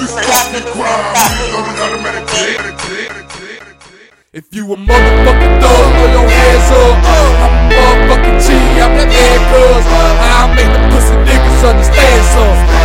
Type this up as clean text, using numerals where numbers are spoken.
If you a motherfucking thug, throw your hands up. I'm a motherfucking G, I'm that man cuz I make the pussy niggas understand some.